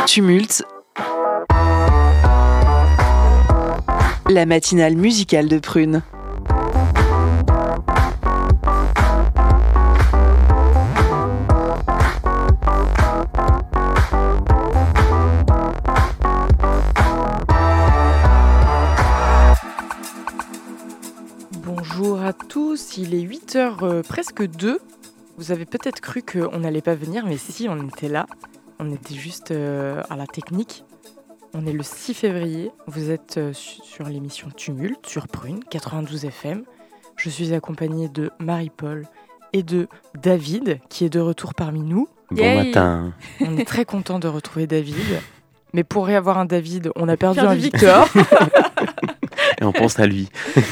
Tumulte, la matinale musicale de Prune. Bonjour à tous, il est 8h presque 2. Vous avez peut-être cru qu'on n'allait pas venir, mais si, on était là. On était juste à la technique. On est le 6 février. Vous êtes sur l'émission Tumulte, sur Prune, 92 FM. Je suis accompagnée de Marie-Paul et de David, qui est de retour parmi nous. Bon matin. On est très content de retrouver David. Mais pour y avoir un David, on a perdu un Victor. Et on pense à lui.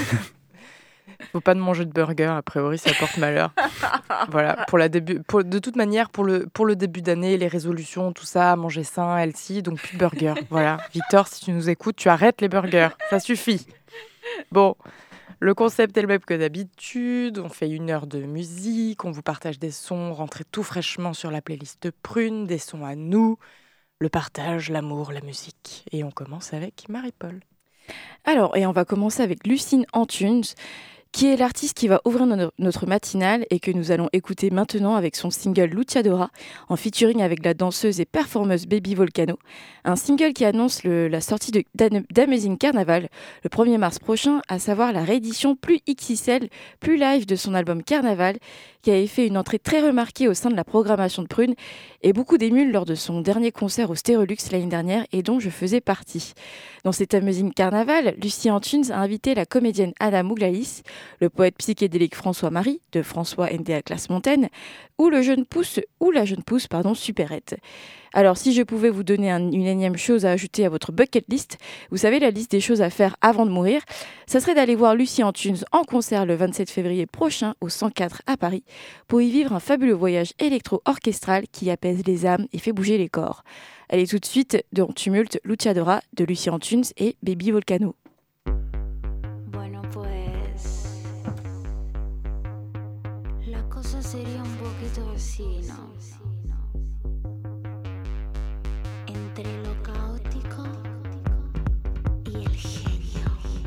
Faut pas de manger de burger, a priori ça porte malheur. Voilà, de toute manière, pour le début d'année, les résolutions, tout ça, manger sain, healthy, donc plus de burger. Voilà, Victor, si tu nous écoutes, tu arrêtes les burgers, ça suffit. Bon, le concept est le même que d'habitude, on fait 1 heure de musique, on vous partage des sons, rentrez tout fraîchement sur la playlist de Prune, des sons à nous, le partage, l'amour, la musique. Et on commence avec Marie-Paul. Alors, et on va commencer avec Lucine Antunes, qui est l'artiste qui va ouvrir notre matinale et que nous allons écouter maintenant avec son single Luchadora, en featuring avec la danseuse et performeuse Baby Volcano. Un single qui annonce la sortie d'Amazing Carnaval le 1er mars prochain, à savoir la réédition plus XXL, plus live de son album Carnaval, qui avait fait une entrée très remarquée au sein de la programmation de Prune et beaucoup d'émules lors de son dernier concert au Stérolux l'année dernière et dont je faisais partie. Dans cet Amazing Carnaval, Lucine Antunes a invité la comédienne Anna Mouglalis, le poète psychédélique François-Marie, de François N.D.A. Classe Montaigne, ou la jeune pousse, Supérette. Alors, si je pouvais vous donner une énième chose à ajouter à votre bucket list, vous savez, la liste des choses à faire avant de mourir, ça serait d'aller voir Lucine Antunes en concert le 27 février prochain au 104 à Paris pour y vivre un fabuleux voyage électro-orchestral qui apaise les âmes et fait bouger les corps. Allez tout de suite dans Tumulte, Luchadora de Lucine Antunes et Baby Volcano. Bueno, pues la cosa sería un poquito así, ¿no? Entre lo caótico y el genio.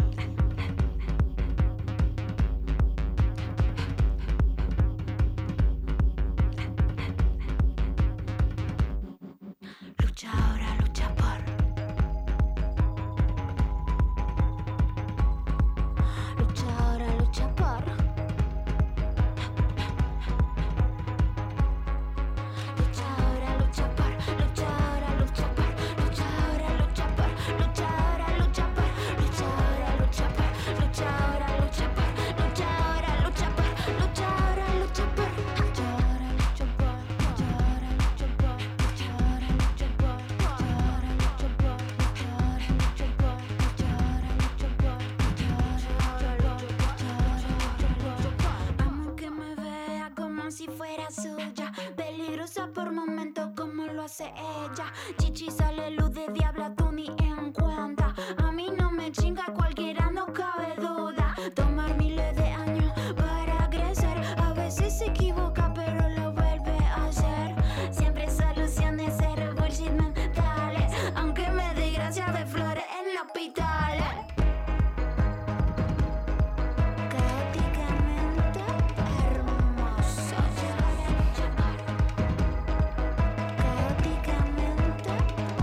Lucha ahora, lucha por. Lucha ahora, lucha por. Lucha ahora, lucha por. Lucha ahora, lucha por. Lucha ahora, lucha por. Lucha ahora, lucha por. Lucha ahora, lucha por. Lucha ahora, lucha por. Lucha ahora, lucha por. Lucha ahora, lucha por. Lucha ahora, lucha por. Lucha ahora, lucha por. Lucha ahora, lucha por. Lucha ahora, lucha por. Lucha ahora, lucha por. Lucha ahora, lucha por. Amo que me vea como si fuera suya, peligrosa por momentos como lo hace ella. Chichi sale luz de diabla, tú ni en cuenta. A mí no me chinga, cualquiera no cabe duda. Tomar miles de años para crecer, a veces se equivoca pero lo vuelve a hacer. Siempre soluciones, ser bullshit mentales, aunque me dé gracia de flores en el hospital. Caóticamente hermoso. Caóticamente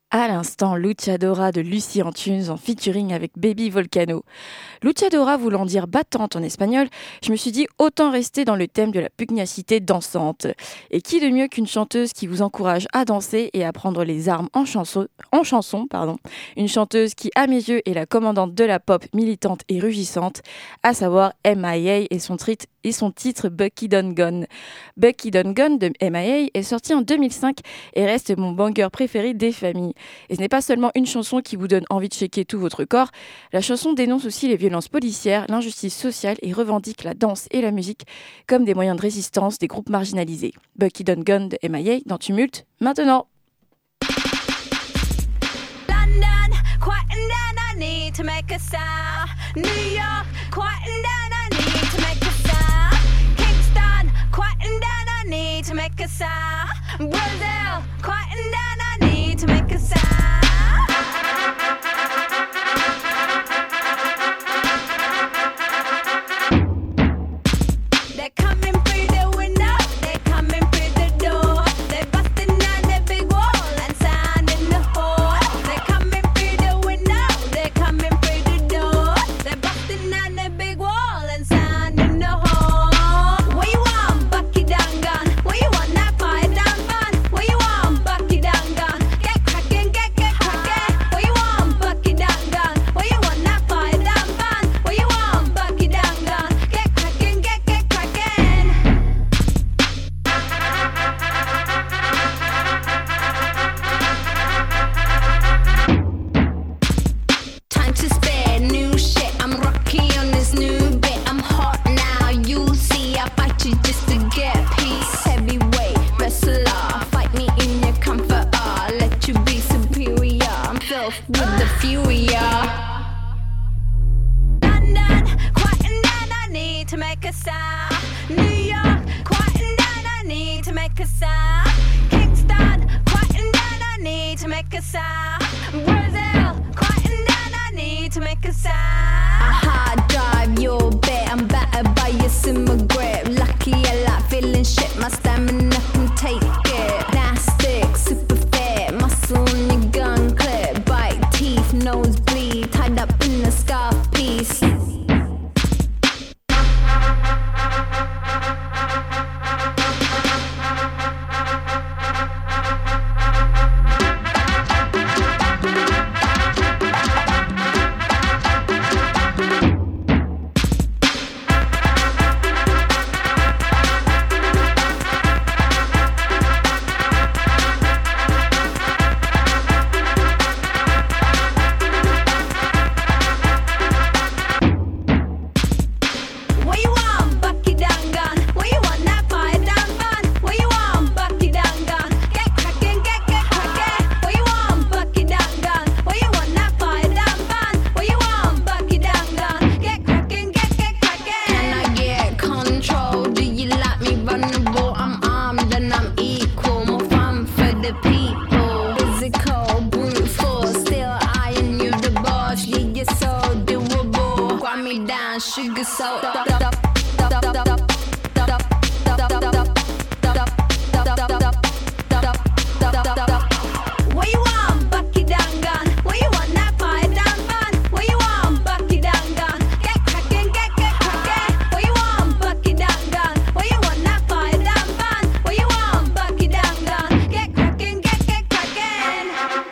À l'instant, Luchadora de Lucie Antunes en featuring avec Baby Volcano. Luchadora voulant dire battante en espagnol, je me suis dit autant rester dans le thème de la pugnacité dansante. Et qui de mieux qu'une chanteuse qui vous encourage à danser et à prendre les armes en chanson. Une chanteuse qui, à mes yeux, est la commandante de la pop militante et rugissante, à savoir M.I.A. et son titre Bucky Done Gone. Bucky Done Gone de M.I.A. est sorti en 2005 et reste mon banger préféré des familles. Et ce n'est pas seulement une chanson qui vous donne envie de shaker tout votre corps, la chanson dénonce aussi les violences policières, l'injustice sociale et revendique la danse et la musique comme des moyens de résistance des groupes marginalisés. Bucky Done Gone de M.I.A. dans Tumulte, maintenant. London, quieting down, I need to make a sound. New York, quieting down, I need to make a sound. Kingston, quieting down, I need to make a sound. Brazil, quieting down, I need to make a sound. They're coming through the window, they're coming through the door. They're busting down the big wall and sound in the hall. They're coming through the window, they're coming through the door. They're busting down the big wall and sound in the hall. What you want, Bucky Done Gone? What you want, that fire down fun? What you want, Bucky Done Gone? Get cracking, get cracking. What you want, Bucky Done Gone? What you want, that fire down fun? What you want, Bucky Done Gone? Get cracking, get cracking. Time to spare, new shit. I'm rocky on this new bit. I'm hot now, you'll see. I fight you just to get peace. Heavyweight wrestler, fight me in your comfort. Let you be superior. I'm filth with the fury. London, quieting down, I need to make a sound. New York, quieting down, I need to make a sound. Kingston, quieting down, I need to make a sound. Brazil, quieting down, I need to make a sound. I hard drive your bit, I'm battered by your simmer grip. Lucky I like feeling shit, my stamina can take it. Plastic, super fit, muscle on your gun clip. Bite teeth, nose bleed, tied up in a scarf piece. What you want, Bucky Done Gone? What you want, that fire down fun? What you want, Bucky Done Gone? Get cracking, get cracking. What you want, Bucky Done Gone? What you want, that fire down fun? What you want, Bucky Done Gone? Get cracking, get cracking. Can I get control? Do you like me vulnerable? I'm armed and I'm equal. More fun for the people. Physical, brute force. Still eyeing you the boss. Yeah, you're so doable. Grind me down, sugar salt. What you want, Bucky Done Gone? What you want, that fire down fun? What you want, Bucky Done Gone? Get cracking, get cracking. What you want, Bucky Done Gone? What you want, that fire down fun? What you want, Bucky Done Gone? Get cracking, get cracking.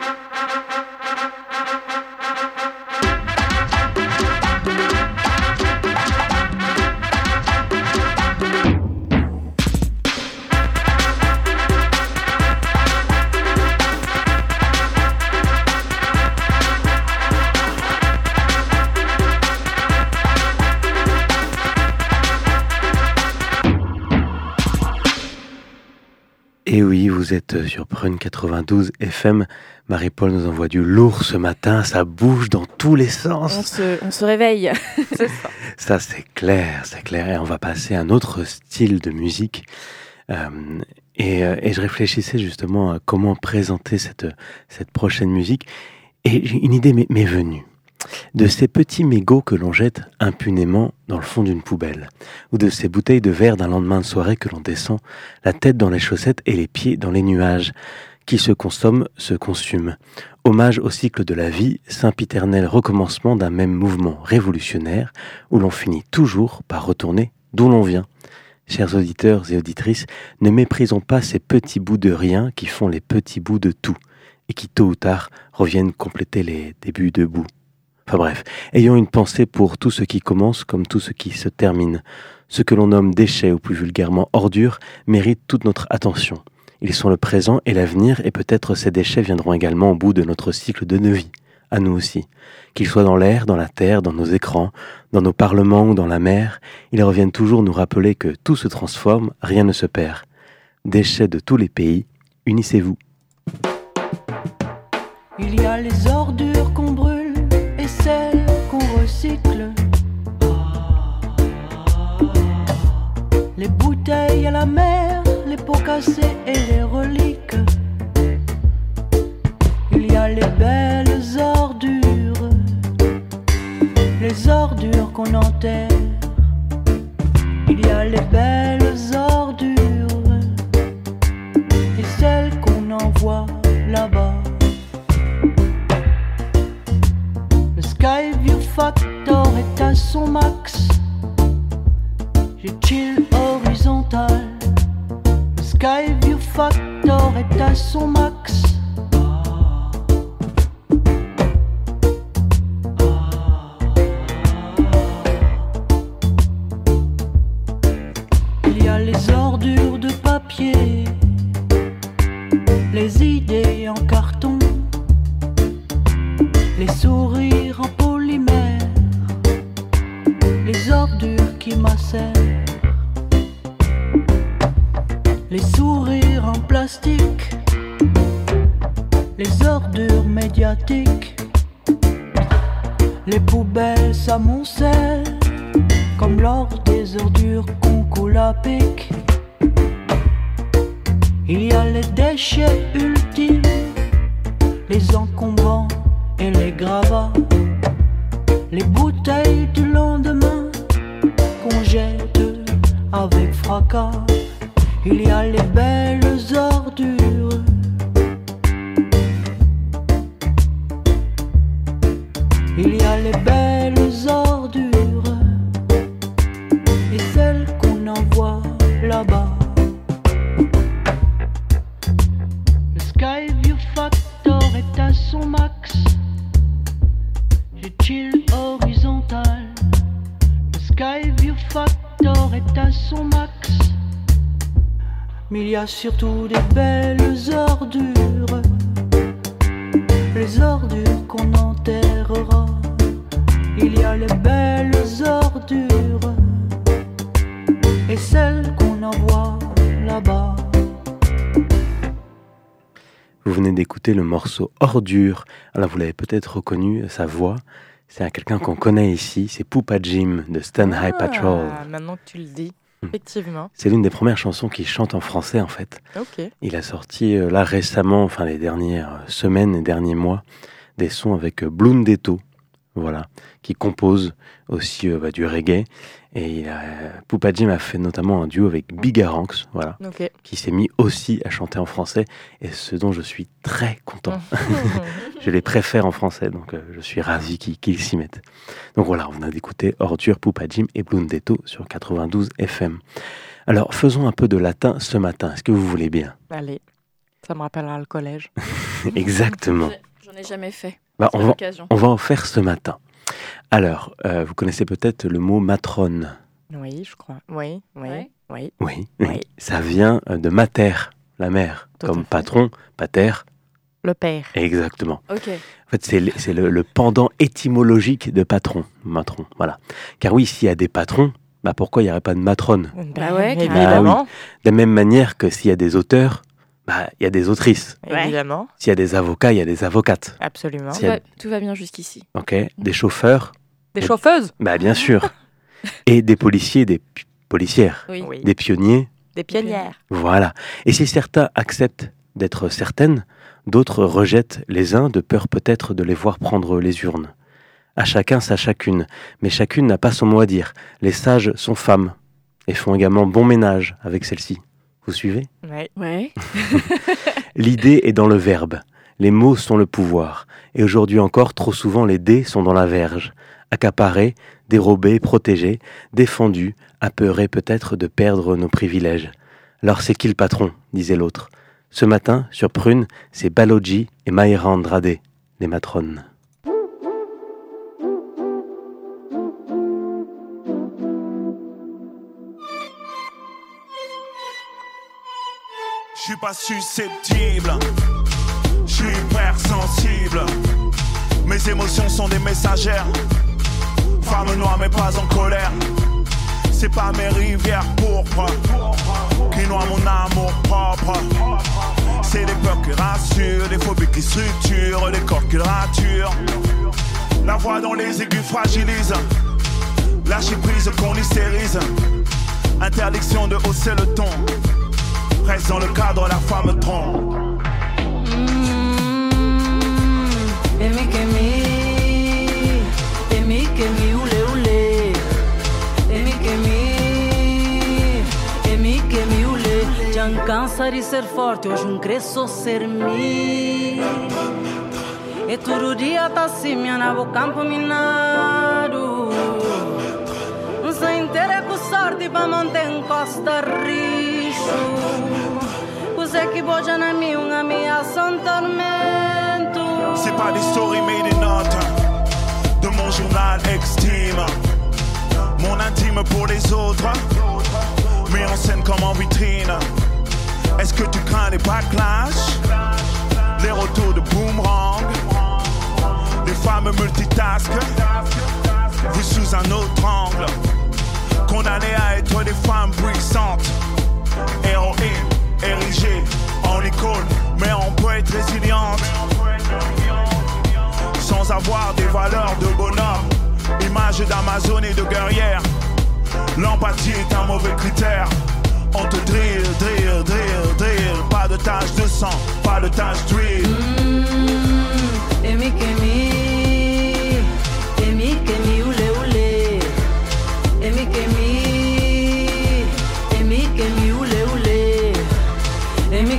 Et oui, vous êtes sur Prune 92 FM. Marie-Paul nous envoie du lourd ce matin, ça bouge dans tous les sens. On se réveille. C'est ça. Ça, c'est clair. Et on va passer à un autre style de musique. Et je réfléchissais justement à comment présenter cette prochaine musique. Et une idée m'est venue. De ces petits mégots que l'on jette impunément dans le fond d'une poubelle, ou de ces bouteilles de verre d'un lendemain de soirée que l'on descend, la tête dans les chaussettes et les pieds dans les nuages. Qui se consomme, se consume. Hommage au cycle de la vie, sempiternel recommencement d'un même mouvement révolutionnaire où l'on finit toujours par retourner d'où l'on vient. Chers auditeurs et auditrices, ne méprisons pas ces petits bouts de rien qui font les petits bouts de tout et qui tôt ou tard reviennent compléter les débuts de bout. Enfin bref, ayons une pensée pour tout ce qui commence comme tout ce qui se termine. Ce que l'on nomme déchets ou plus vulgairement ordures mérite toute notre attention. Ils sont le présent et l'avenir et peut-être ces déchets viendront également au bout de notre cycle de vie, à nous aussi. Qu'ils soient dans l'air, dans la terre, dans nos écrans, dans nos parlements ou dans la mer, ils reviennent toujours nous rappeler que tout se transforme, rien ne se perd. Déchets de tous les pays, unissez-vous. Il y a les ordures qu'on brûle et celles qu'on recycle. Les bouteilles à la mer, les pots cassés et les reliques. Il y a les belles ordures, les ordures qu'on enterre. Il y a les belles ordures et celles qu'on envoie là-bas. Le Skyview Factor est à son max. Je chill horizontal. Le Skyview Factor est à son max. Il y a les ordures de papier, les idées en carton, les sourires en polymère, les ordures qui macèrent, les sourires en plastique, les ordures médiatiques, les poubelles s'amoncellent comme lors des ordures qu'on coule à pic. Il y a les déchets ultimes, les encombrants et les gravats, les bouteilles du lendemain qu'on jette avec fracas. Il y a les belles ordures, il y a les belles ordures et celles qu'on envoie là-bas. Le Skyview Factor est à son max. Je chill horizontal. Le Skyview Factor est à son max. Mais il y a surtout des belles ordures, les ordures qu'on enterrera. Il y a les belles ordures et celles qu'on envoie là-bas. Vous venez d'écouter le morceau Ordure. Alors vous l'avez peut-être reconnu, sa voix. C'est quelqu'un qu'on connaît ici, c'est Poupa Jim de Stan High Patrol. Maintenant que tu le dis, effectivement. C'est l'une des premières chansons qu'il chante en français en fait. Ok. Il a sorti là récemment, enfin les dernières semaines et derniers mois, des sons avec Blundetto, voilà, qui compose aussi du reggae. Et Poupa Jim a fait notamment un duo avec Bigaranx, voilà, Ok. qui s'est mis aussi à chanter en français, et ce dont je suis très content. Je les préfère en français, donc je suis ravi qu'ils s'y mettent. Donc voilà, on a d'écouter Ordure, Poupa Jim et Blundetto sur 92 FM. Alors, faisons un peu de latin ce matin, est-ce que vous voulez bien ? Allez, ça me rappellera le collège. Exactement. J'en ai jamais fait. Bah, C'est l'occasion. on va en faire ce matin. Alors, vous connaissez peut-être le mot matrone. Oui, je crois. Oui. Ouais. Oui, Oui. ça vient de mater, la mère, Tout à comme fait. patron, pater, Le père. exactement. Ok. En fait, c'est le pendant étymologique de patron, matron, voilà. Car oui, s'il y a des patrons, bah pourquoi il n'y aurait pas de matrone ? Bah ouais, mais carrément. évidemment. De la même manière que s'il y a des auteurs, bah il y a des autrices. Ouais. Évidemment. S'il y a des avocats, il y a des avocates. Absolument. Si- Tout va bien jusqu'ici. Ok, des chauffeurs, Des chauffeuses. bah bien sûr. Et des policiers, des policières, Oui. Oui. des pionniers. Des pionnières. Voilà. Et si certains acceptent d'être certaines, d'autres rejettent les uns de peur peut-être de les voir prendre les urnes. À chacun sa chacune, mais chacune n'a pas son mot à dire. Les sages sont femmes et font également bon ménage avec celle-ci. Vous suivez ? Ouais. Ouais. L'idée est dans le verbe. Les mots sont le pouvoir. Et aujourd'hui encore, trop souvent, les dés sont dans la verge. Accaparés, dérobés, protégés, défendus, apeurés peut-être de perdre nos privilèges. Alors c'est qui le patron ? Disait l'autre. Ce matin, sur Prune, c'est Baloji et Mayra Andrade, les matrones. Je suis pas susceptible, je suis hypersensible. Mes émotions sont des messagères. Femme noire mais pas en colère. C'est pas mes rivières pourpres qui noient mon amour propre. C'est des peurs qui rassurent, des phobies qui structurent, des corps qui raturent. La voix dans les aigus fragilise, lâcher prise qu'on hystérise. Interdiction de hausser le ton. Reste dans le cadre, la femme trompe. Já cansa de ser forte, hoje cresço ser mim. E todo dia tá assim, minha nabo campo minado. Sem ter com sorte pra manter costa richo. Cos'è che bogia na minha ameaça, um tormento. C'est pas des stories made in notes de mon journal extime. Mon intime pour les autres, mis en scène comme en vitrine. Est-ce que tu crains les backlash, les retours de boomerang, les femmes multitask, vues sous un autre angle, condamnées à être des femmes puissantes, héroïnes, érigées en icône, mais on peut être résiliente, sans avoir des valeurs de bonhomme, image d'Amazone et de guerrière. L'empathie est un mauvais critère. On te drill, drill, drill, drill. Pas de tache de sang, pas de tache d'huile. Emi kemi, ule ule. Emi kemi, ule ule. Emi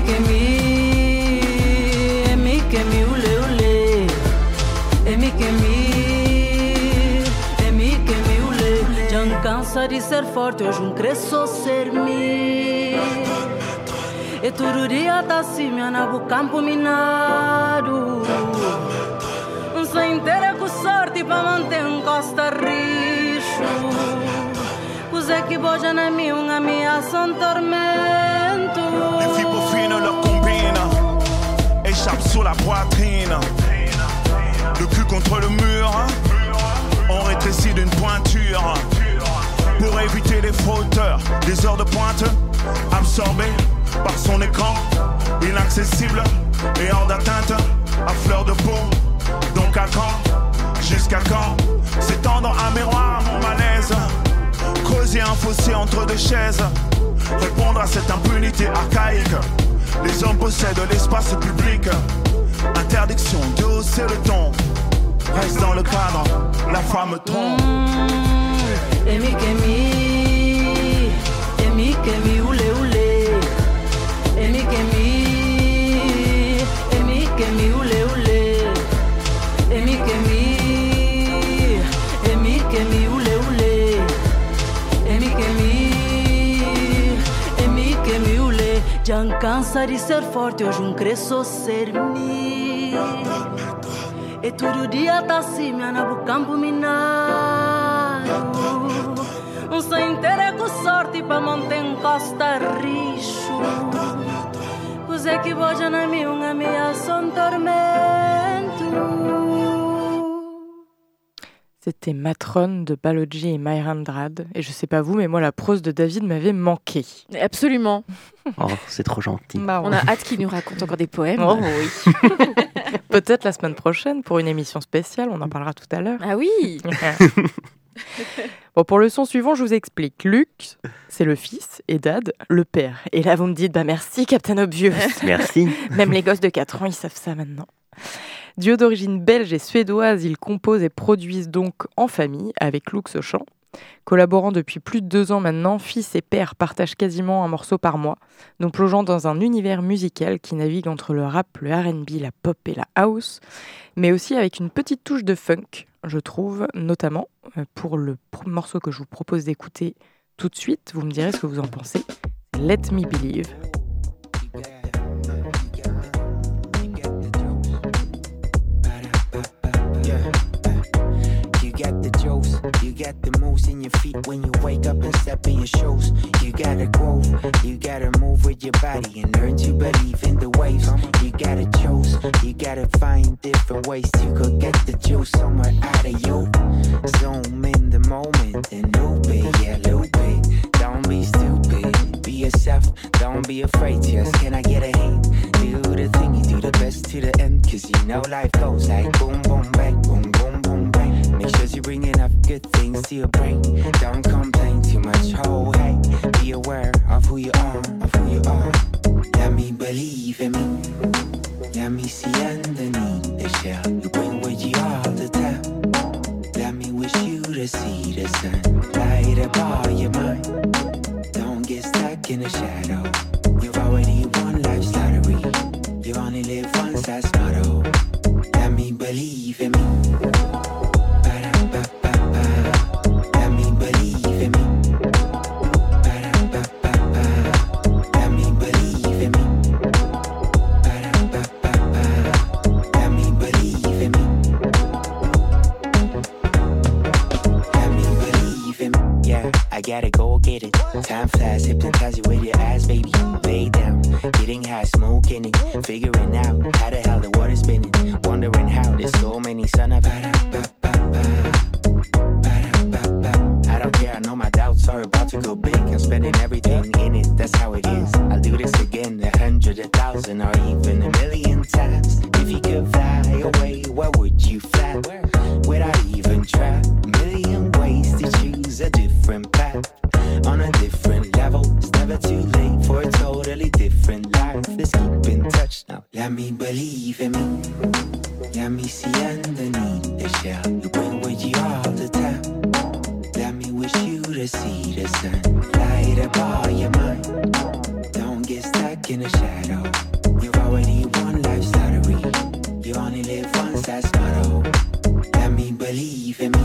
kemi, ule ule. Emi kemi, ule. Já cansa de ser forte, hoje cresço ser mim. E todo dia tá assim, minha nabo campo minado. Sem ter com sorte pra manter costa richo. Cos'è che bogia na minha ameaça, um tormento. Les fibres fines leur combinent, échappent sous la poitrine. Le cul contre le mur, on rétrécit d'une pointure. Pour éviter les fauteurs, des heures de pointe, absorbées par son écran, inaccessible et hors d'atteinte, à fleur de peau. Donc à quand, jusqu'à quand, s'étendre un miroir, mon malaise, creuser un fossé entre deux chaises, répondre à cette impunité archaïque. Les hommes possèdent l'espace public, interdiction de hausser le ton. Reste dans le cadre, la femme trompe. Emi kemi, ule ule. Emi kemi, ule ule. Emi kemi, ule ule. Emi kemi, ule. Já cansa de ser forte, hoje cresço ser mim. E todo dia tá assim, minha nabo campo minado. Sem ter com sorte pra manter costa richo. Cos'è che bogia na minha ameaça, um tormento. C'était Matrone de Baloji et Mayra Andrade. Et je sais pas vous, mais moi, la prose de David m'avait manqué. Absolument. Oh, c'est trop gentil. Bah, On a hâte qu'il nous raconte encore des poèmes. Oh oui. Peut-être la semaine prochaine pour une émission spéciale, on en parlera tout à l'heure. Ah oui. Bon, pour le son suivant, je vous explique. Luc, c'est le fils, et Dad, le père. Et là, vous me dites, bah merci, Captain Obvious. Merci. Même les gosses de 4 ans, ils savent ça maintenant. Duo d'origine belge et suédoise, ils composent et produisent donc en famille avec Lux au chant. Collaborant depuis plus de 2 ans maintenant, fils et père partagent quasiment un morceau par mois, nous plongeant dans un univers musical qui navigue entre le rap, le R&B, la pop et la house, mais aussi avec une petite touche de funk, je trouve, notamment pour le morceau que je vous propose d'écouter tout de suite. Vous me direz ce que vous en pensez. Let Me Believe. You got the moves in your feet when you wake up and step in your shoes. You gotta groove, you gotta move with your body and learn to believe in the waves. You gotta choose, you gotta find different ways to go get the juice somewhere out of you. Zoom in the moment and loop it, yeah, loop it. Don't be stupid, be yourself, don't be afraid. Just can I get a hint? Do the thing, you do the best to the end. Cause you know life goes like boom, boom, bang, boom, boom, boom, bang. Make sure you bring enough good things to your brain. Don't complain too much, oh hey. Be aware of who you are, of who you are. Let me believe in me. Let me see underneath the shell. You bring with you all the time. Let me wish you to see the sun. Light up all your mind. Don't get stuck in the shadow. You've already won life's lottery. You only live once, that's motto. Let me believe in me. I gotta go get it. Time flies, hypnotize you with your eyes, baby. Lay down, getting high, smoking it. Figuring out how the hell the water's spinning. Wondering how there's so many son of I don't care, I know my doubts are about to go big. I'm spending everything in it, that's how it is. I'll do this again 100, 1,000, or even 1,000,000 times. If you could fly away, where would you fly? Without even try. 1,000,000 ways to choose a different path. On a different level, it's never too late for a totally different life. Let's keep in touch now. Let me believe in me. Let me see underneath the shell. You bring with you all the time. Let me wish you to see the sun. Light up all your mind. Don't get stuck in the shadow. You've already won life's lottery. You only live once, that's motto. Let me believe in me.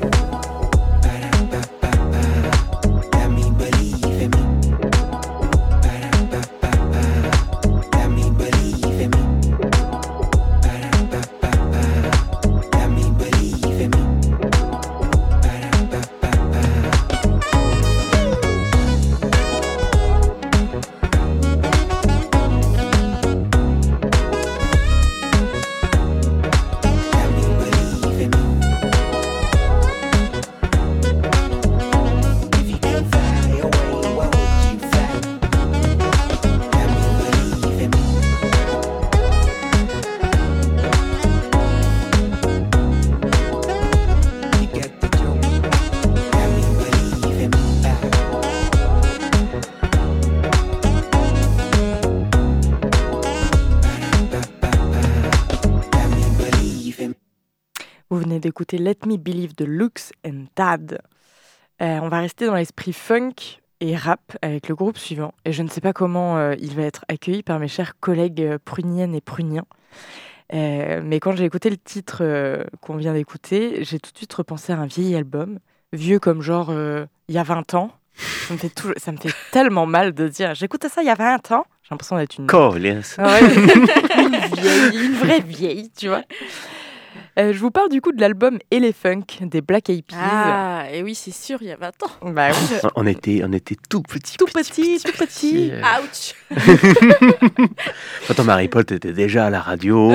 Vous venez d'écouter Let Me Believe de Lux and Tad. On va rester dans l'esprit funk et rap avec le groupe suivant. Et je ne sais pas comment il va être accueilli par mes chers collègues pruniennes et pruniens. Mais quand j'ai écouté le titre qu'on vient d'écouter, j'ai tout de suite repensé à un vieil album. Vieux comme genre il y a 20 ans. Ça me fait tellement mal de dire j'écoutais ça il y a 20 ans. J'ai l'impression d'être une... Yes. Ouais, une vraie vieille, tu vois. Je vous parle du coup de l'album Elephunk des Black Eyed Peas. Ah, et oui, c'est sûr, il y a 20 ans. Bah, oui. On était tout petits. Tout petit. Ouch. Attends, Marie-Paul, t'étais déjà à la radio.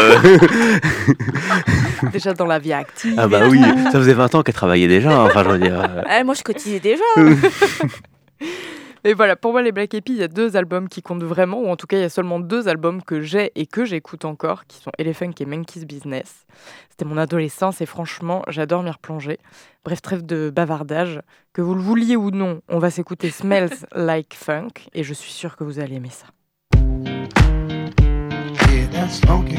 Déjà dans la vie active. Ah bah oui, ça faisait 20 ans qu'elle travaillait déjà. Enfin, je veux dire. Moi, je cotisais déjà. Et voilà, pour moi, les Black Eyed Peas, il y a 2 albums qui comptent vraiment, ou en tout cas, il y a seulement 2 albums que j'ai et que j'écoute encore, qui sont Elephunk et Monkey's Business. C'était mon adolescence et franchement, j'adore m'y replonger. Bref, trêve de bavardage. Que vous le vouliez ou non, on va s'écouter Smells Like Funk et je suis sûre que vous allez aimer ça. Yeah, that's funky.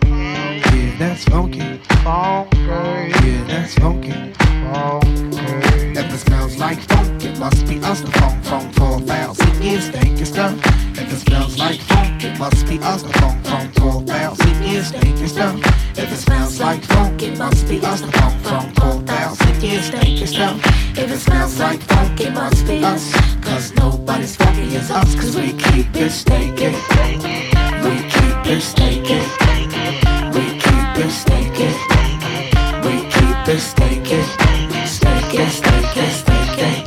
Yeah, that's funky. Yeah, that's funky. stinky stuff. If it smells like funk, it must be us. The funk, cold down, sticky and stinky stuff. If it smells like funk, it must be us. Cause nobody's funky as us. Cause we keep it stinky. We keep it stinky. We keep it stinky. We keep it stinky. Stinky, stinky, stinky.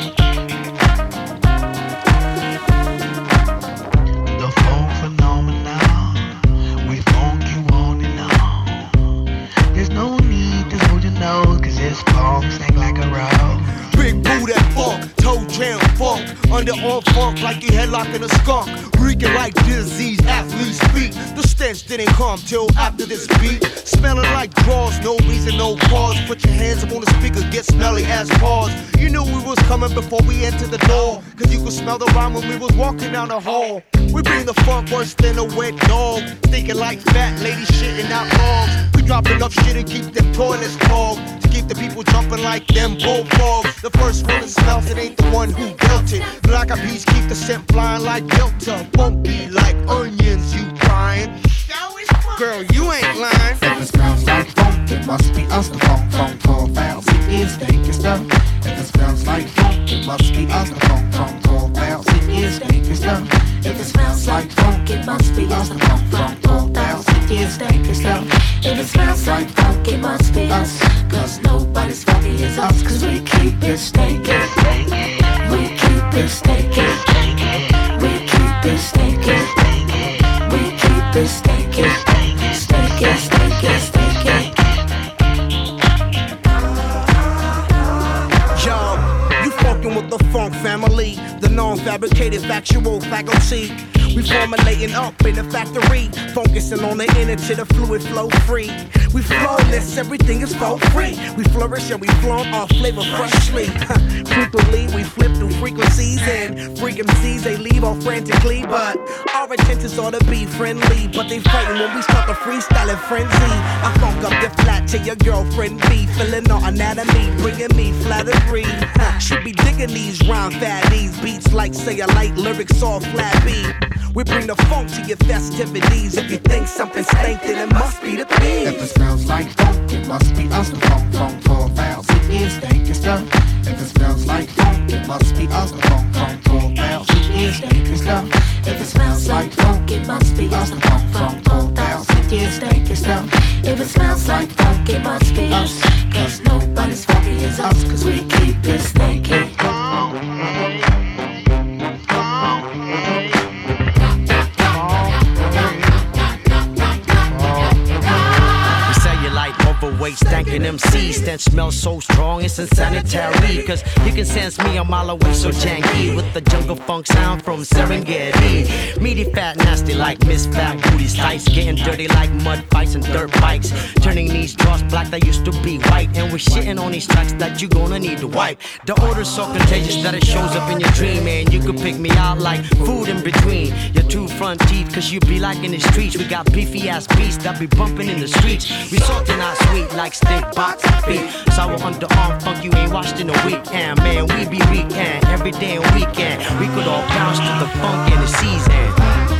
The funk phenomenon, we funk you on and on. There's no need to hold your nose, cause it's funk, snake like a row. Big boo that funk, toe jam funk, underarm funk like you headlocking a skunk. Reeking like disease, athlete's feet. The stench didn't come till after this beat. Smelling like drawers, no reason, no cause. Put your hands up on the speaker, get smelly as paws. You knew we was coming before we entered the door, cause you could smell the rhyme when we was walking down the hall. We bring the funk worse than a wet dog, stinking like fat ladies shitting out logs. We drop enough shit and keep them toilets clogged, to keep the people jumping like them bullfrogs. The first one that smells it ain't the one who built it. Black eyed peas keep the scent flying like Delta. Funky like onions, you crying. Girl, you ain't lying. If it smells like funk, it must be us. The funk, cold down, sticky and stinky stuff. If it smells like funk, it must be us. The funk, cold down, sticky and stinky stuff. If it smells like funk, it must be us. The funk, cold down, sticky and stinky stuff. If it smells like funk, it must be us. Cause nobody's funky as us. Cause we keep it stinky. We keep it stinky. We keep it stinky. We keep it stinky. Stinky, stinky, stinky. Yo, you fucking with the funk family, the non-fabricated factual faculty. We formulating up in the factory, focusing on the inner to the fluid flow free. We flawless, everything is for free. We flourish and we flaunt our flavor freshly. Truthfully, we flip through frequencies and freak MCs, they leave all frantically. But our intentions ought to be friendly, but they fighting when we start the freestyling frenzy. I funk up the flat to your girlfriend B, feeling our anatomy, bringing me flattery. She be digging these rhyme fatties, beats like say a light lyrics all flat beat. We bring the funk to your festivities. If you think something stank, then it must be the thing. If it smells like funk, it must be us. The funk, cold down, sticky and stinky stuff. If it smells like funk, it must be us. The funk, cold down, sticky and stinky stuff. If it smells like funk, it must be us. The funk, cold down, sticky and stinky stuff. If it smells like funk, it must be us. Cause nobody's funky as us. Cause we keep it stinky. Overweight, stankin' MC, stench smells so strong it's insanitary. Cause you can sense me a mile away so janky, with the jungle funk sound from Serengeti. Meaty, fat, nasty like Miss Fat Booty's tights, getting dirty like mud fights and dirt bikes, turning these drawers black that used to be white. And we're shitting on these tracks that you gonna need to wipe. The odor's so contagious that it shows up in your dream, and you could pick me out like food in between your two front teeth. Cause you be like in the streets, we got beefy ass beasts that be bumping in the streets. We saltin' out sweet like steak box feet. Sour underarm funk you ain't watched in a weekend. Man, we be weekend, every day and weekend. We could all bounce to the funk in the season.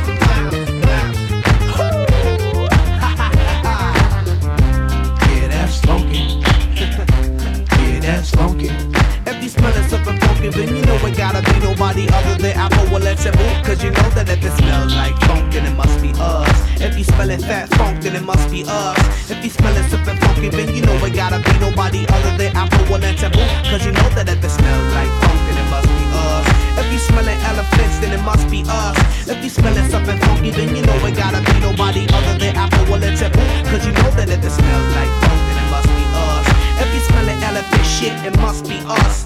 Yeah, that's funky. Yeah, that's funky. If you smell it something funky, then you know it gotta be nobody other than Apple or Let's Boot. Cause you know that if it smells like funk, then it must be us. If you smell it fat funk, then it must be us. If you smell it something funky, then you know it gotta be nobody other than Apple or Let's Boot. Cause you know that if it smells like funk, then it must be us. If you smell it elephants, then it must be us. If you smell it something funky, then you know it gotta be nobody other than Apple or Let's Boot. Cause you know that if it smells like funk, then it must be us. If you smell it elephant shit, it must be us.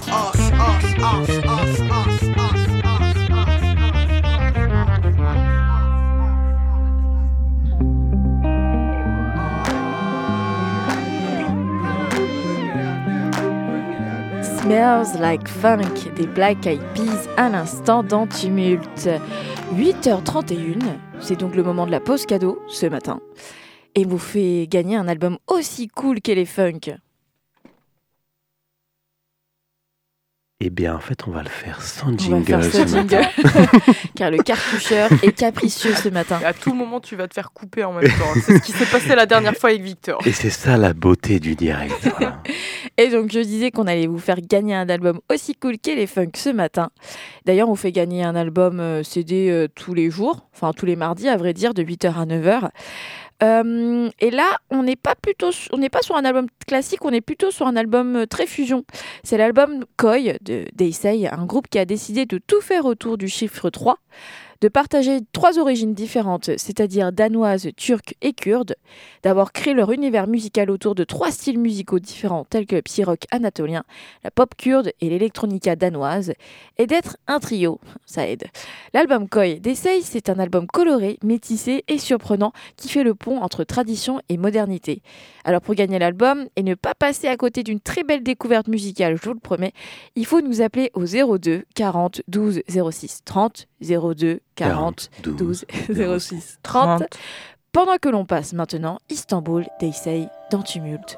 Smells Like Funk des Black Eyed Peas à l'instant dans Tumulte. 8h31, c'est donc le moment de la pause cadeau ce matin. Et vous fait gagner un album aussi cool qu'elle est funk. Eh bien, en fait, on va le faire sans On va jingle faire ce ce jingle. matin. Car le cartoucheur est capricieux ce matin. À tout moment, tu vas te faire couper en même temps. C'est ce qui s'est passé la dernière fois avec Victor. Et c'est ça la beauté du direct. Voilà. Et donc, je disais qu'on allait vous faire gagner un album aussi cool qu'est Funk ce matin. D'ailleurs, on fait gagner un album CD tous les jours, enfin tous les mardis, à vrai dire, de 8h à 9h. Et là, on n'est pas sur un album classique, on est plutôt sur un album très fusion. C'est l'album Koi de Deisei, un groupe qui a décidé de tout faire autour du chiffre 3, de partager 3 origines différentes, c'est-à-dire danoise, turque et kurde, d'avoir créé leur univers musical autour de 3 styles musicaux différents tels que le psy-rock anatolien, la pop kurde et l'électronica danoise, et d'être un trio, ça aide. L'album Koi d'Essay, c'est un album coloré, métissé et surprenant qui fait le pont entre tradition et modernité. Alors pour gagner l'album et ne pas passer à côté d'une très belle découverte musicale, je vous le promets, il faut nous appeler au 02 40 12 06 30, 02 40 12 06 30, pendant que l'on passe maintenant Istanbul d'Essay dans Tumulte.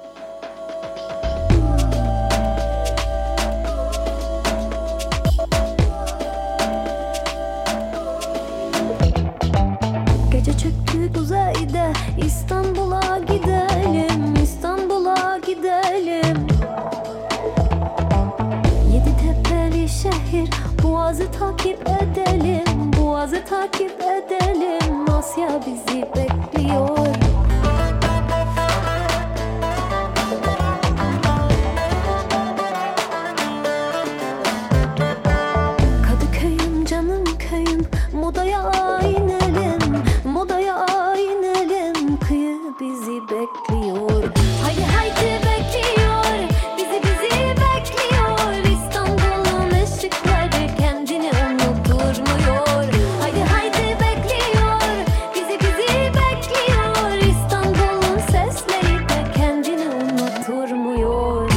Gece çöktü kuzeyde, İstanbul'a gidelim, İstanbul'a gidelim. Yedi tepeli şehir, Boğaz'ı takip edelim, Boğaz'ı takip edelim. Asya bizi bekliyor. Kadıköy'üm canım köyüm, modaya inelim, modaya inelim. Kıyı bizi bekliyor. Haydi haydi bekliyor, bizi bekliyor. İstanbul'un ışıkları kendini unutturmuyor. Haydi haydi bekliyor, bizi bekliyor. İstanbul'un sesleri de kendini unutturmuyor.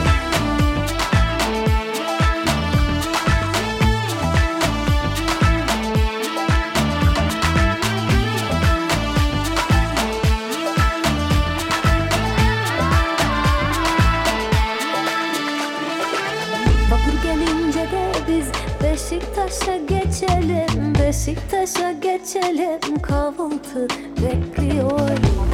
Vapur gelince de biz Beşiktaş'a geçelim, Beşiktaş'a geçelim. Kahvaltı bekliyor.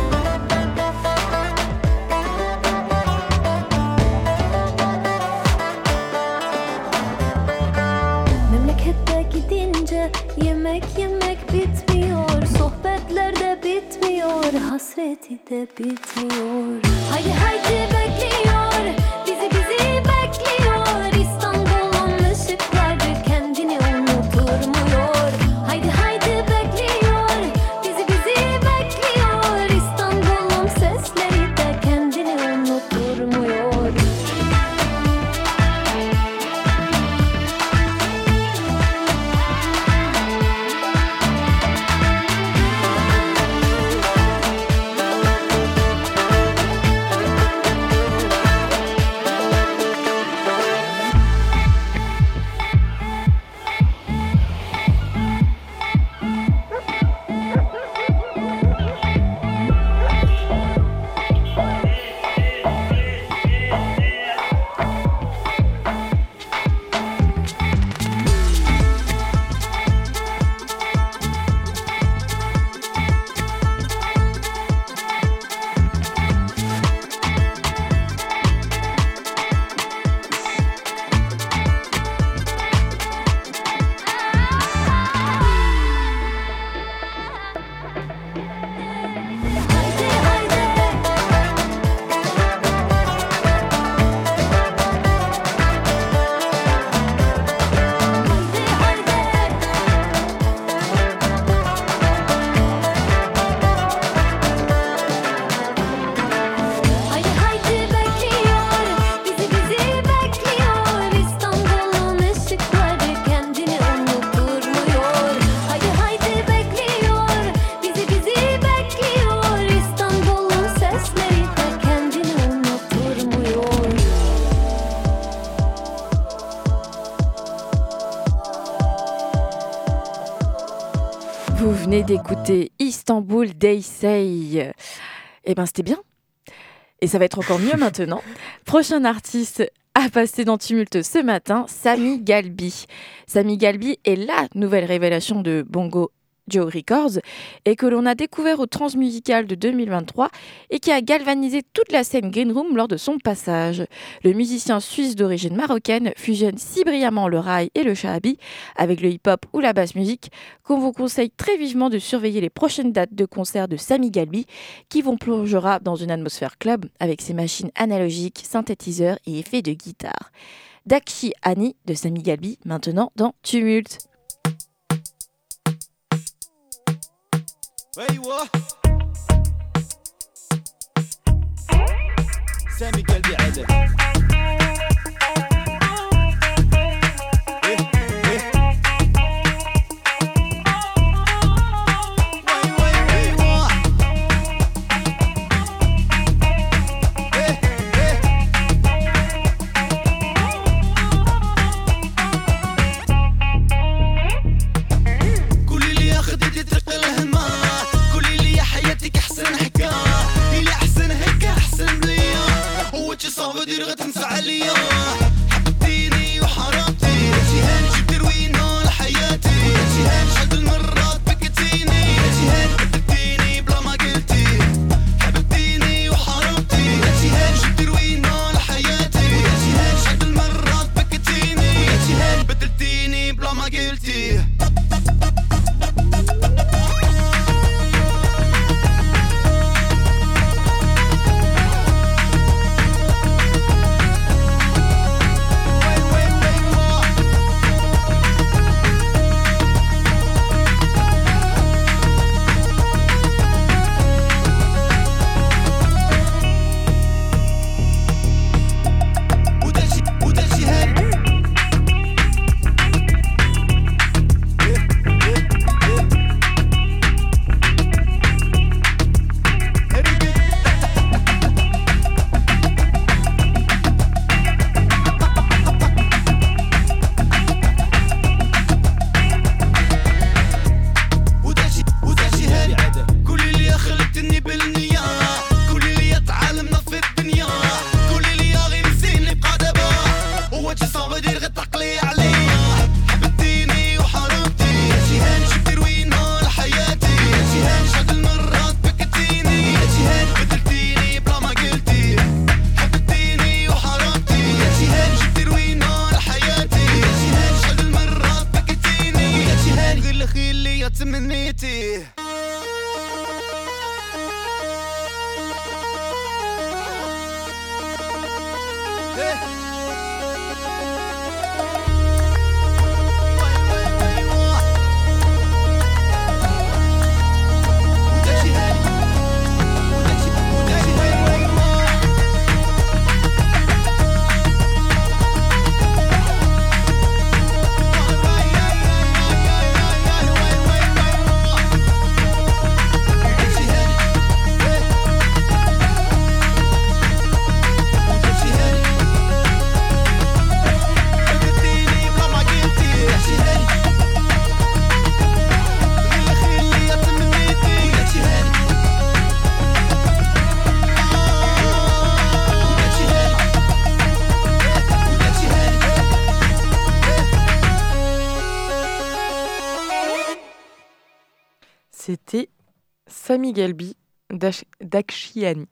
Memlekete gidince yemek bitmiyor, sohbetler de bitmiyor, hasreti de bitmiyor. Haydi haydi bekliyor, bizi bekliyor. İstanbul'un ışıkları kendini unutturmuyor. Haydi haydi bekliyor, bizi bekliyor. İstanbul'un sesleri de kendini unutturmuyor. Haydi haydi bekliyor, bizi bekliyor. İstanbul'un ışıkları kendini unutturmuyor. Haydi haydi bekliyor, bizi bekliyor. İstanbul'un sesleri de kendini unutturmuyor. Vous venez d'écouter Istanbul d'Essay. Eh ben c'était bien. Et ça va être encore mieux maintenant. Prochain artiste à passer dans Tumulte ce matin, Sami Galbi. Sami Galbi est la nouvelle révélation de Bongo Joe Records et que l'on a découvert au Transmusical de 2023 et qui a galvanisé toute la scène Green Room lors de son passage. Le musicien suisse d'origine marocaine fusionne si brillamment le raï et le shahabi avec le hip-hop ou la basse musique qu'on vous conseille très vivement de surveiller les prochaines dates de concerts de Sami Galbi qui vont plongera dans une atmosphère club avec ses machines analogiques, synthétiseurs et effets de guitare. Dakshi Ani de Sami Galbi maintenant dans Tumulte. ايوه سامي قلبي عدل حبتيني وحرمتي جيهاني جبت روينة لحياتي جيهاني شحال المرات بكيتيني جيهاني بدلتيني بلا ما قلتي حبتيني وحرمتي جيهاني جبت روينة لحياتي جيهاني شحال المرات بكيتيني جيهاني بدلتيني بلا ما قلتي C'était Sami Galbi Dakshi Ani.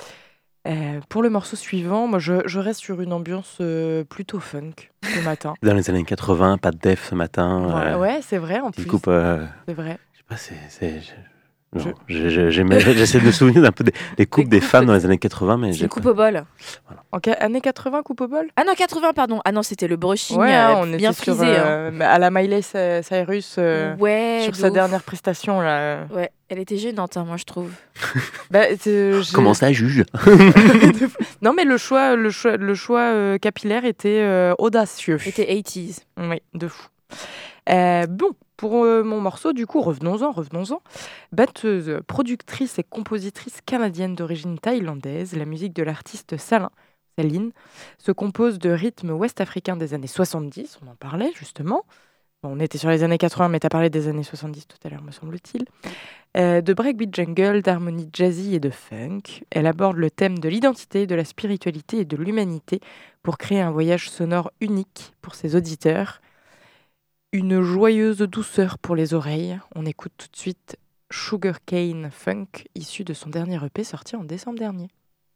Pour le morceau suivant, moi je reste sur une ambiance plutôt funk ce matin. Dans les années 80, pas de def ce matin. Ouais, c'est vrai en plus. Coupe, c'est vrai. Je sais pas, j'essaie de me souvenir d'un peu des coupes des femmes dans les années 80, mais c'est coupe au bol. Voilà. Années 80, coupe au bol. Ah non, 80, pardon. Ah non, c'était le brushing on bien était frisé. À la Miley Cyrus sur sa dernière prestation. Là. Ouais, elle était gênante, moi je trouve. Comment ça, juge? Non, mais le choix capillaire était audacieux. Était 80s. Oui, de fou. Bon, pour mon morceau, du coup, revenons-en. Batteuse, productrice et compositrice canadienne d'origine thaïlandaise, la musique de l'artiste Céline se compose de rythmes ouest-africains des années 70, on en parlait justement, on était sur les années 80, mais tu as parlé des années 70 tout à l'heure, me semble-t-il. De breakbeat jungle, d'harmonie jazzy et de funk. Elle aborde le thème de l'identité, de la spiritualité et de l'humanité pour créer un voyage sonore unique pour ses auditeurs. Une joyeuse douceur pour les oreilles. On écoute tout de suite Sugarcane Funk, issu de son dernier EP sorti en décembre dernier.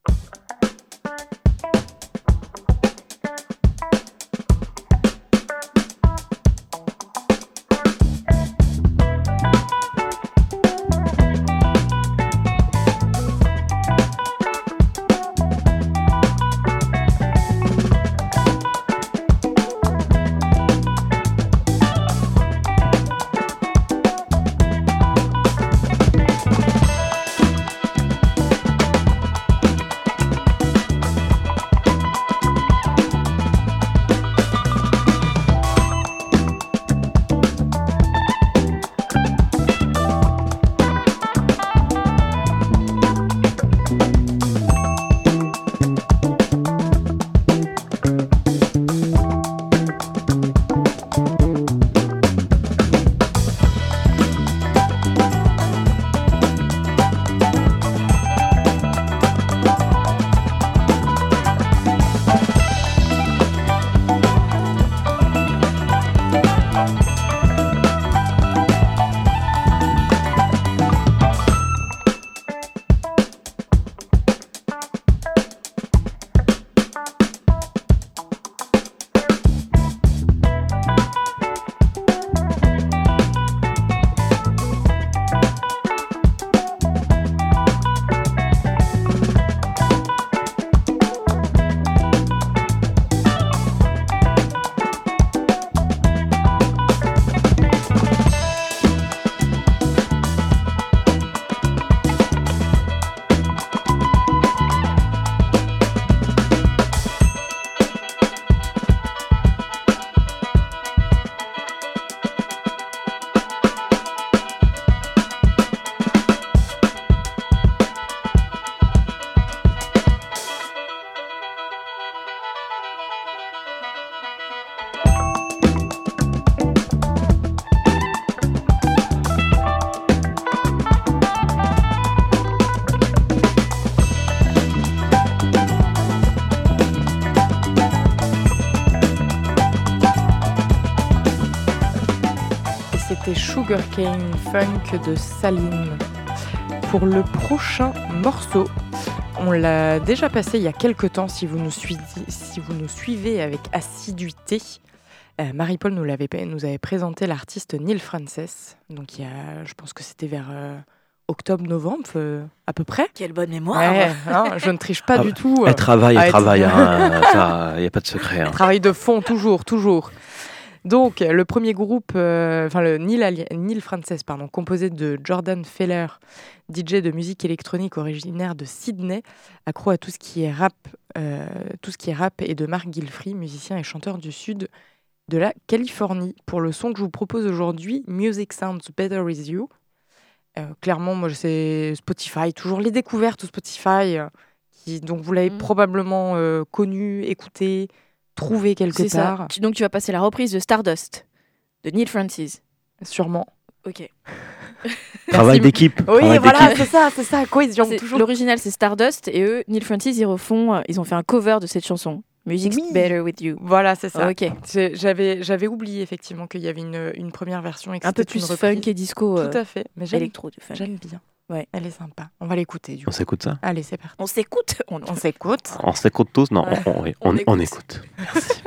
C'était Sugarcane Funk de Saline. Pour le prochain morceau, on l'a déjà passé il y a quelques temps si vous nous suivez avec assiduité. Marie-Paul nous avait présenté l'artiste Neil Frances. Donc je pense que c'était vers octobre-novembre à peu près. Quelle bonne mémoire. Ouais, hein, je ne triche pas du tout. Elle travaille, il n'y a pas de secret. Elle travaille de fond, toujours. Donc, le premier groupe, le Neil Frances, composé de Jordan Feller, DJ de musique électronique originaire de Sydney, accro à tout ce qui est rap, et de Mark Gilfrey, musicien et chanteur du sud de la Californie. Pour le son que je vous propose aujourd'hui, Music Sounds Better With You. Clairement, moi, c'est Spotify, toujours les découvertes Spotify, donc vous l'avez probablement connu, écouté, trouvé quelque part. Donc tu vas passer la reprise de Stardust de Neil Frances. Sûrement. Ok. Travail d'équipe. Oui, voilà, c'est ça, cohésion. L'original c'est Stardust et eux, Neil Frances, ils ont fait un cover de cette chanson. Music Better With You. Voilà, c'est ça. Ok. J'avais oublié effectivement qu'il y avait une première version. Un peu plus funk et disco. Tout à fait. Mais électro du funk. J'aime bien. Ouais. Elle est sympa. On va l'écouter du coup. On s'écoute ça ? Allez, c'est parti. On s'écoute. On s'écoute. On s'écoute tous ? Non, ouais. on écoute. Merci.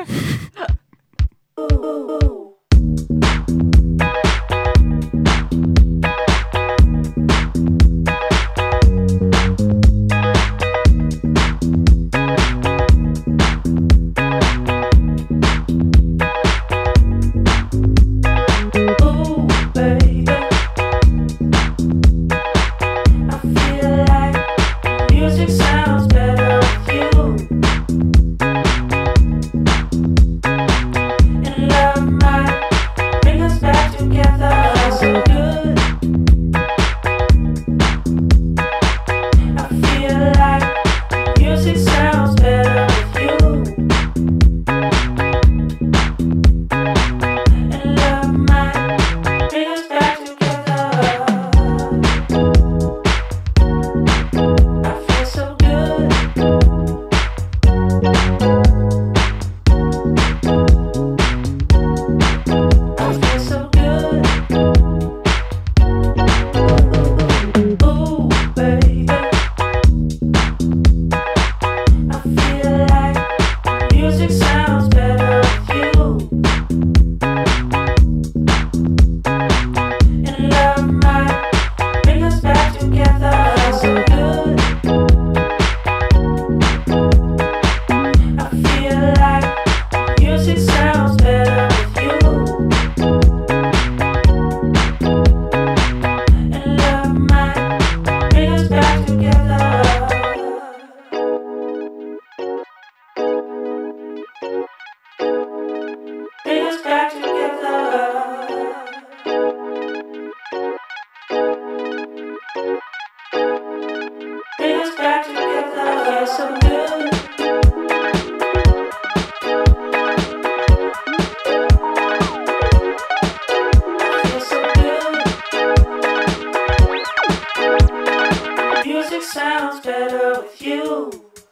love better with you.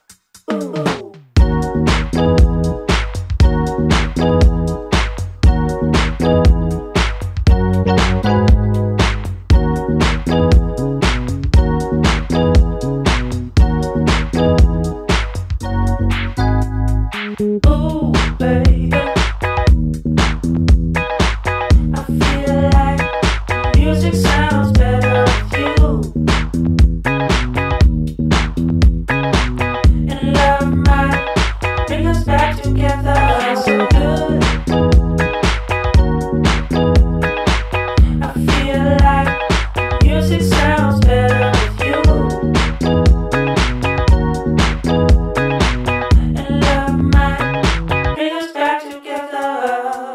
Ooh, baby, I feel like music sounds better with you. And love might bring us back together so good. I feel like music sounds better with you. And love might bring us back together.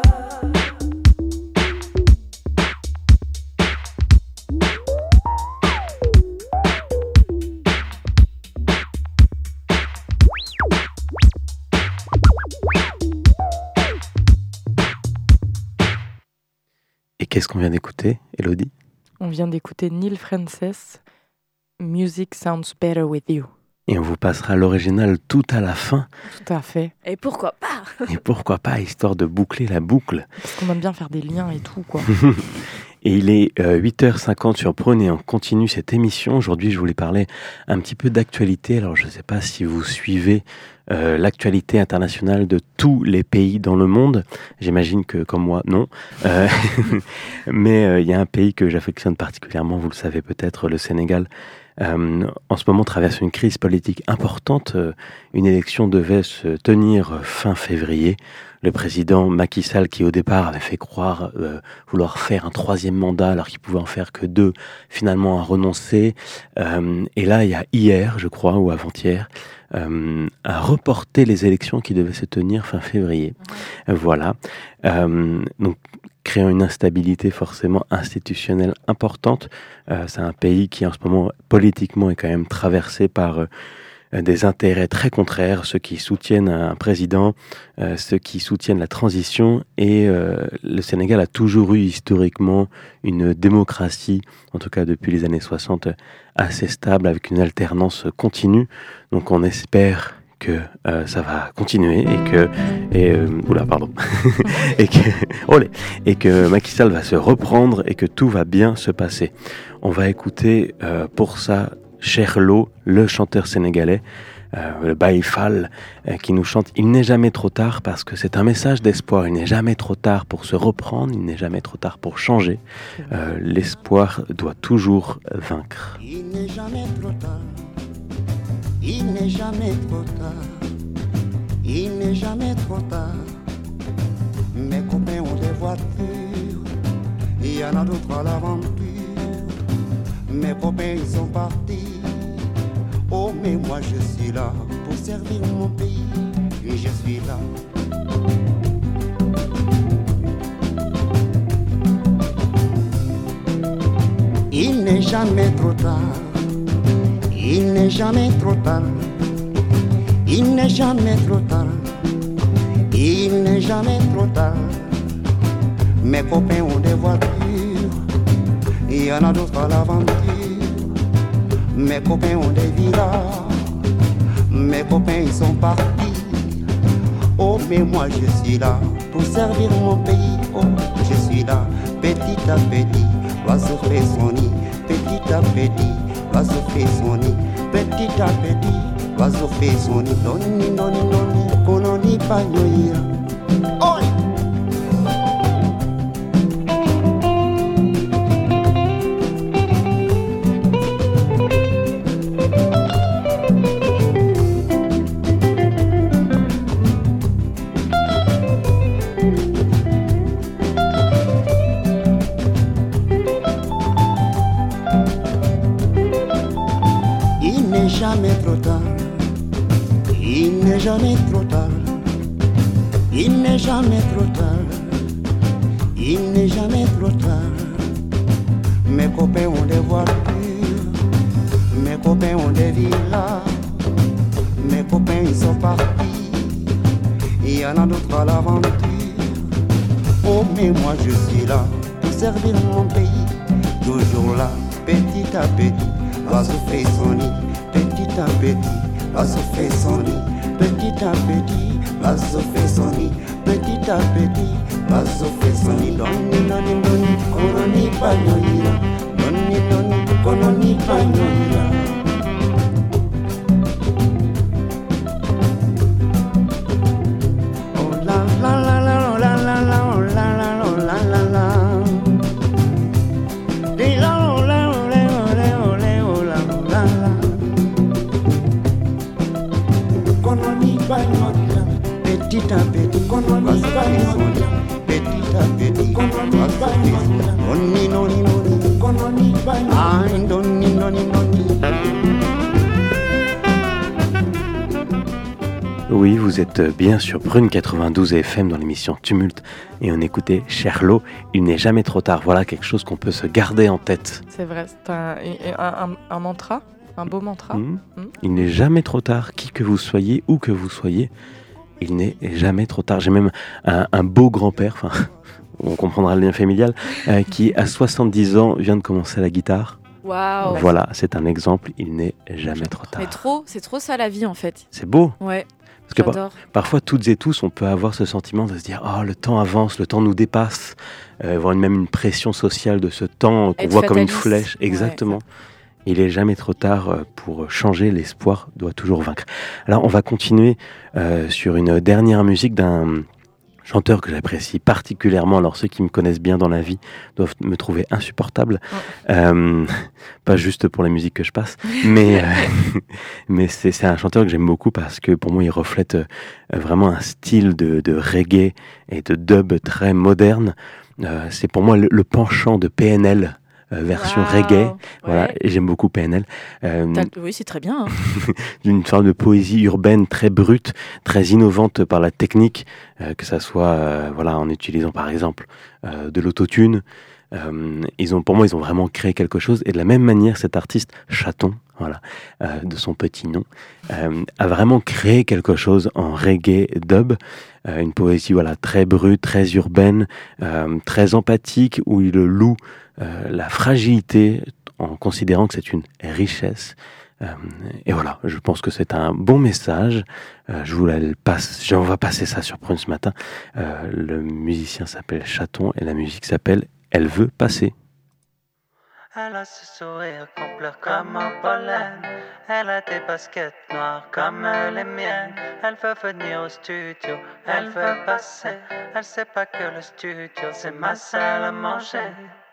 Et qu'est-ce qu'on vient d'écouter, Elodie? On vient d'écouter Neil Frances, Music Sounds Better With You. Et on vous passera l'original tout à la fin. Tout à fait. Et pourquoi pas? Et pourquoi pas, histoire de boucler la boucle. Parce qu'on aime bien faire des liens et tout, quoi. Et il est 8h50 sur Prune et on continue cette émission. Aujourd'hui, je voulais parler un petit peu d'actualité. Alors, je ne sais pas si vous suivez l'actualité internationale de tous les pays dans le monde. J'imagine que, comme moi, non. Mais il y a un pays que j'affectionne particulièrement, vous le savez peut-être, le Sénégal. En ce moment traverse une crise politique importante. Une élection devait se tenir fin février. Le président Macky Sall, qui au départ avait fait croire vouloir faire un 3e mandat alors qu'il pouvait en faire que 2, finalement a renoncé. Et là, il y a hier, je crois, ou avant-hier, a reporté les élections qui devaient se tenir fin février. Voilà. Donc, créant une instabilité forcément institutionnelle importante. C'est un pays qui en ce moment politiquement est quand même traversé par des intérêts très contraires, ceux qui soutiennent un président, ceux qui soutiennent la transition, et le Sénégal a toujours eu historiquement une démocratie, en tout cas depuis les années 60, assez stable, avec une alternance continue. Donc on espère que ça va continuer et que Macky Sall va se reprendre et que tout va bien se passer. On va écouter pour ça Cherlo, le chanteur sénégalais, le Baye Fall, qui nous chante « Il n'est jamais trop tard » parce que c'est un message d'espoir. Il n'est jamais trop tard pour se reprendre, il n'est jamais trop tard pour changer. L'espoir doit toujours vaincre. Il n'est jamais trop tard. Il n'est jamais trop tard, il n'est jamais trop tard. Mes copains ont des voitures, il y en a d'autres à l'aventure. Mes copains ils sont partis, oh mais moi je suis là pour servir mon pays, et je suis là. Il n'est jamais trop tard. Il n'est jamais trop tard, il n'est jamais trop tard, il n'est jamais trop tard. Mes copains ont des voitures, il y en a d'autres à l'aventure. Mes copains ont des villas, mes copains ils sont partis. Oh mais moi je suis là pour servir mon pays, oh je suis là. Petit à petit, l'oiseau fait son nid, petit à petit. L'oiseau fait son nid, petit à petit, l'oiseau fait son nid. Noni, noni, noni, kononi panyoya. Oi! Jamais trop tard, il n'est jamais trop tard, il n'est jamais trop tard, il n'est jamais trop tard. Mes copains ont des voitures, mes copains ont des villas, mes copains ils sont partis, il y en a d'autres à l'aventure. Oh mais moi je suis là pour servir mon pays, toujours là, petit à petit, l'oiseau fait son nid. Petit petit à petit, l'oiseau fait son nid. Petit à petit, l'oiseau fait son nid. Petit à petit, l'oiseau fait son nid. Doni, doni, doni, kononi panyoira. Doni, doni, kononi panyoira. Petit à petit, kononi panyoira. Petit à petit, kononi panyoira. Noni, noni, noni, kononi panyoira. Ay, noni, noni, noni. Oui, vous êtes bien sur Prune 92 FM dans l'émission Tumulte et on écoutait Sherlock, il n'est jamais trop tard. Voilà quelque chose qu'on peut se garder en tête. C'est vrai, c'est un mantra, un beau mantra. Il n'est jamais trop tard, qui que vous soyez, où que vous soyez, il n'est jamais trop tard. J'ai même un beau grand-père, enfin, on comprendra le lien familial, qui à 70 ans vient de commencer la guitare. Waouh. Voilà, c'est un exemple, il n'est jamais trop tard. Mais c'est trop ça la vie en fait. C'est beau. Ouais. Parce que parfois, toutes et tous, on peut avoir ce sentiment de se dire « Oh, le temps avance, le temps nous dépasse », avoir même une pression sociale de ce temps qu'on voit comme une flèche. Exactement. Ouais, il n'est jamais trop tard pour changer, l'espoir doit toujours vaincre. Alors, on va continuer sur une dernière musique d'un chanteur que j'apprécie particulièrement. Alors, ceux qui me connaissent bien dans la vie doivent me trouver insupportable. Pas juste pour la musique que je passe, mais c'est un chanteur que j'aime beaucoup parce que pour moi, il reflète vraiment un style de reggae et de dub très moderne. C'est pour moi le penchant de PNL. Version reggae, voilà, et j'aime beaucoup PNL. Oui, c'est très bien. Une sorte de poésie urbaine très brute, très innovante par la technique, que ça soit en utilisant par exemple de l'autotune. Pour moi, ils ont vraiment créé quelque chose. Et de la même manière, cet artiste, Chaton, de son petit nom, a vraiment créé quelque chose en reggae dub. Une poésie très brute, très urbaine, très empathique, où il loue la fragilité en considérant que c'est une richesse. Et voilà, je pense que c'est un bon message. On va passer ça sur Prune ce matin. Le musicien s'appelle Chaton et la musique s'appelle Elle veut passer. Elle a ce sourire qu'on pleure comme un pollen. Elle a des baskets noires comme les miennes. Elle veut venir au studio, elle veut passer. Elle sait pas que le studio c'est ma salle à manger.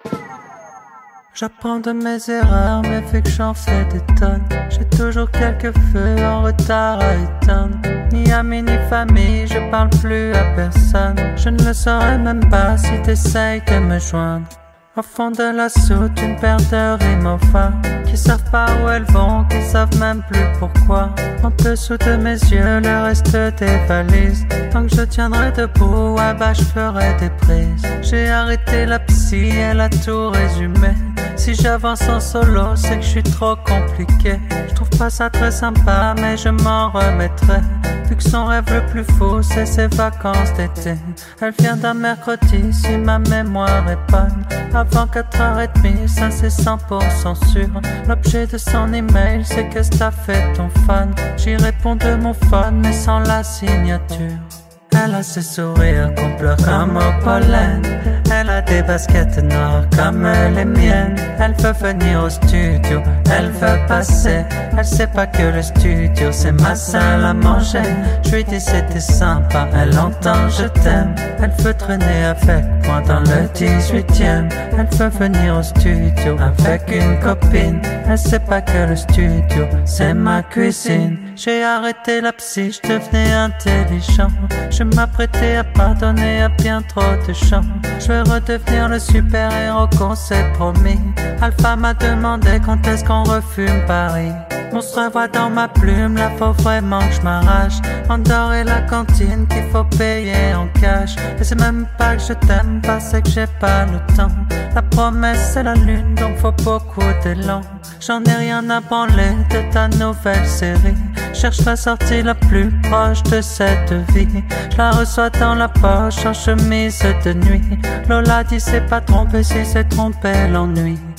J'apprends de mes erreurs, mais vu que j'en fais des tonnes, j'ai toujours quelques feux en retard à éteindre. Ni amis ni famille, je parle plus à personne. Je ne le saurais même pas si t'essayes de me joindre. Au fond de la soute, une paire de rimes au phare, qui savent pas où elles vont, qui savent même plus pourquoi. En dessous de mes yeux, le reste des valises. Tant que je tiendrai debout, je ferai des prises. J'ai arrêté la psy, elle a tout résumé. Si j'avance en solo, c'est que je suis trop compliqué. Je trouve pas ça très sympa, mais je m'en remettrai. Vu que son rêve le plus fou, c'est ses vacances d'été. Elle vient d'un mercredi, si ma mémoire est bonne. Avant 4h30, ça c'est 100% sûr. L'objet de son email, c'est qu'est-ce que t'as fait ton fan. J'y réponds de mon phone, mais sans la signature. Elle a ce sourire qu'on pleure comme au pollen. Elle a des baskets noires comme les miennes. Elle veut venir au studio, elle veut passer. Elle sait pas que le studio c'est ma salle à manger. Je lui dis c'était sympa, elle entend je t'aime. Elle veut traîner avec moi dans le 18e. Elle veut venir au studio avec une copine. Elle sait pas que le studio c'est ma cuisine. J'ai arrêté la psy, je devenais intelligent. Je m'apprêtais à pardonner à bien trop de gens. Je vais redevenir le super-héros qu'on s'est promis. Alpha m'a demandé quand est-ce qu'on refume Paris. On se revoit dans ma plume, là faut vraiment que je m'arrache. Andorre et la cantine qu'il faut payer en cash. Et c'est même pas que je t'aime pas, c'est que j'ai pas le temps. La promesse c'est la lune, donc faut beaucoup d'élan. J'en ai rien à branler de ta nouvelle série. Cherche la sortie la plus proche de cette vie. Je la reçois dans la poche en chemise de nuit. Lola dit c'est pas trompé si c'est trompé l'ennui.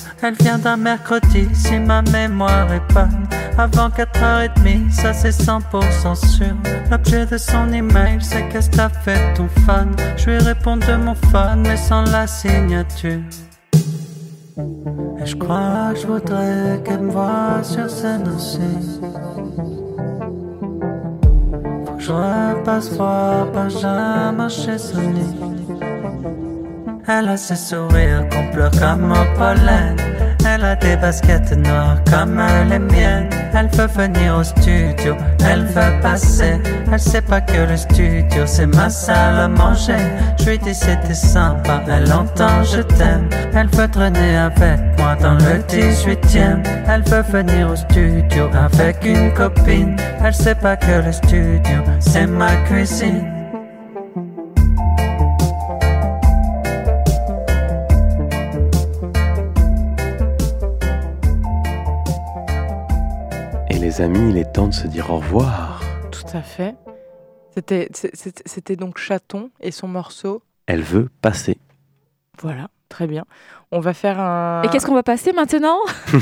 Elle vient d'un mercredi, si ma mémoire est bonne. Avant 4h30, ça c'est 100% sûr. L'objet de son email, c'est qu'est-ce que t'as fait ton fun. Je lui réponds de mon phone, mais sans la signature. Et je crois que je voudrais qu'elle me voie sur scène aussi. Faut que je repasse voir Benjamin chez Sony. Elle a ses sourires qu'on pleure comme au pollen. Elle a des baskets noires comme les miennes. Elle veut venir au studio, elle veut passer. Elle sait pas que le studio c'est ma salle à manger. Je lui dis c'était sympa, elle entend je t'aime. Elle veut traîner avec moi dans le 18e. Elle veut venir au studio avec une copine. Elle sait pas que le studio c'est ma cuisine. Les amis, il est temps de se dire au revoir. Tout à fait. C'était donc Chaton et son morceau. Elle veut passer. Voilà, très bien. On va faire un... Et qu'est-ce qu'on va passer maintenant?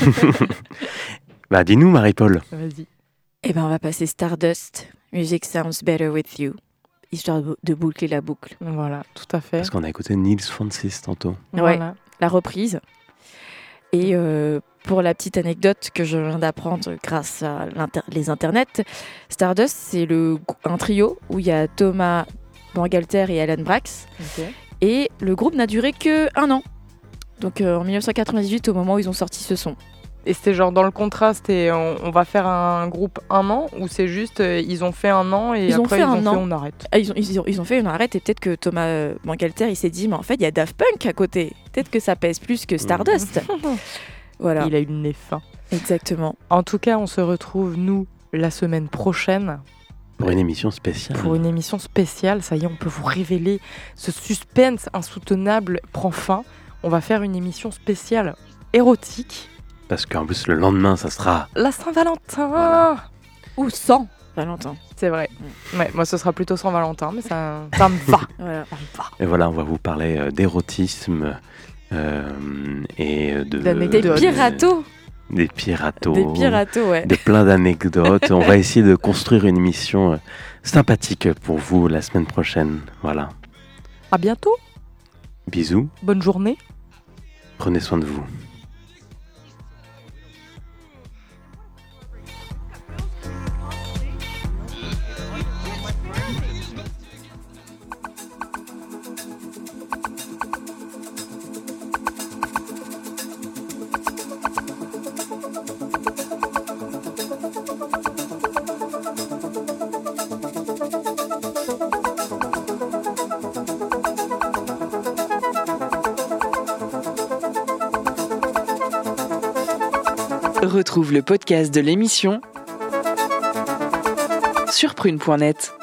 Bah dis-nous Marie-Paul. Vas-y. Eh ben on va passer Stardust, Music Sounds Better With You, histoire de boucler la boucle. Voilà, tout à fait. Parce qu'on a écouté Nils Francis tantôt. Ouais, Voilà. la reprise. Et pour la petite anecdote que je viens d'apprendre grâce à les internets, Stardust, c'est un trio où il y a Thomas Bangalter et Alan Brax. Ok. Et le groupe n'a duré que 1 an. Donc en 1998, au moment où ils ont sorti ce son. Et c'était genre dans le contrat, c'était on va faire un groupe 1 an, ou c'est juste ils ont fait 1 an et après ils ont fait on arrête. Ils ont fait on arrête, et peut-être que Thomas Bangalter il s'est dit mais en fait il y a Daft Punk à côté. Peut-être que ça pèse plus que Stardust. Voilà. Il a eu le nez fin. Exactement. En tout cas, on se retrouve nous la semaine prochaine. Pour une émission spéciale. Pour une émission spéciale, ça y est, on peut vous révéler. Ce suspense insoutenable prend fin. On va faire une émission spéciale érotique. Parce qu'en plus, le lendemain, ça sera... La Saint-Valentin. Voilà. Ou sans Valentin. C'est vrai. Ouais, moi, ce sera plutôt sans Valentin, mais ça me va. Voilà. Ça me va. Et voilà, on va vous parler d'érotisme et de... Des piratos. Des piratos. Des piratos, ouais. De plein d'anecdotes. On va essayer de construire une émission sympathique pour vous la semaine prochaine. Voilà. À bientôt. Bisous. Bonne journée. Prenez soin de vous. Retrouve le podcast de l'émission sur prune.net.